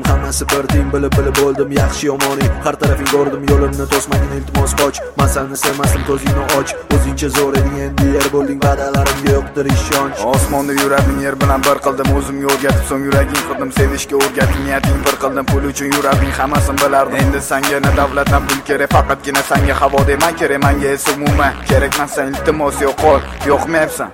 hammasi bir teng, bilib bo'ldim yaxshi yomoning. Har tarafing ko'rdim, yo'limni to'smagin iltimos qoch. Men seni sevmasdim, ko'zingni och. O'zingcha zo'r eding, endi yer bo'lding, va'dalarimga yo'qdir ishonch. Osmonda yuradim, yer bilan bir qildim, o'zimga o'rgatib, so'ng yuraging qildim, sevishga o'rgatdim, niyating bir qildim, pul uchun yuradim, hammasini bilardim. Endi senga na davlat, na pul kerak, faqatgina senga havo deman kerak, menga esa umuman kerakman. Sen iltimos yo'qol, yo'qmayapsan.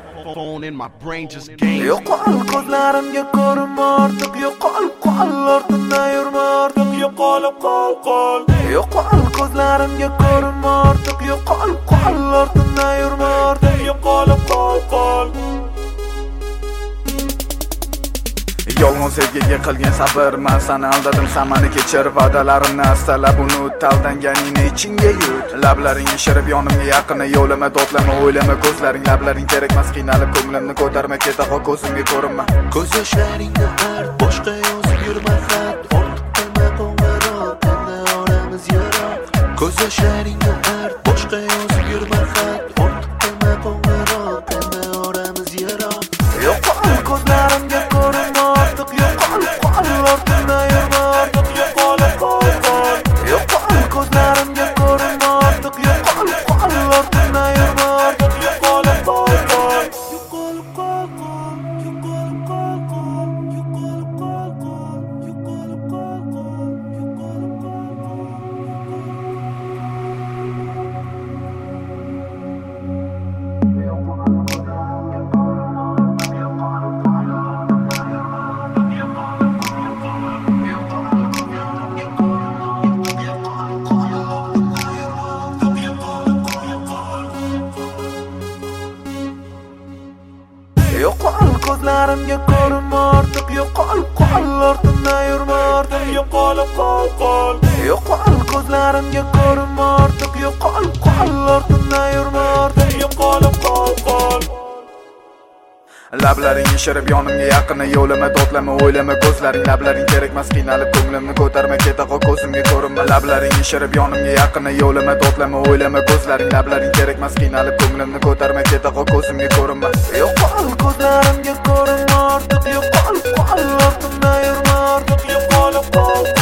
Yo'qol ko'zlarimga ko'rinma ortiq, yo'qolib qol, ortimdan yurma ortiq, yo'qolib qol. Yo'qol ko'zlarimga ko'rinma ortiq, yo'qolib qol, ortimdan yurma ortiq, yo'qolib qol. Yolg'on sevgiga qilgan sabr, men seni aldadim, sen meni kechir, va'dalarimni astalab unut, aldanganingni ichingga yut. Lablaring yashirib yonimga yaqini, yo'lima to'tlama, o'ylama ko'zlaring, lablaring kerakmas, qiynalib ko'nglimni ko'tarma, ketaqa ko'zimga ko'rinma. Ko'z yoshlaringni art, boshqa yozib yurma xat, ortiq qilma qo'ng'iroq, endi oramiz yiroq. Ko'z yoshlaringni art, boshqa yozib yurma xat, ortiq qilma qo'ng'iroq, endi oramiz yiroq. Yo'qol ko'zlarimga ko'rinma ortiq, yo'qolib qol, ortimdan yurma ortiq, yo'qolib qol. Yo'qol ko'zlarimga ko'rinma ortiq, yo'qolib qol, ortimdan yurma ortiq, yo'qolib qol. Yo'qol ko'zlarimga ko'rinma ortiq, yo'qolib qol, ortimdan yurma ortiq, yo'qolib qol. Yo'qol ko'zlarimga ko'rinma ortiq, yo'qolib qol, ortimdan yurma ortiq, yo'qolib qol. Lablaring yashirib yonimga yaqini, yo'lima to'tlama, o'ylama ko'zlaring, lablaring kerakmas, qiynalib ko'nglimni ko'tarma, ketaqa ko'zimga ko'rinma. Lablaring yashirib yonimga yaqini, yo'lima to'tlama, o'ylama ko'zlaring, lablaring kerakmas, qiynalib ko'nglimni ko'tarma, ketaqa ko'zimga ko'rinma. Yo'qol ko'zlarimga ko'rinma ortiq, yo'qolib qol, ortimdan yurma ortiq, yo'qolib qol.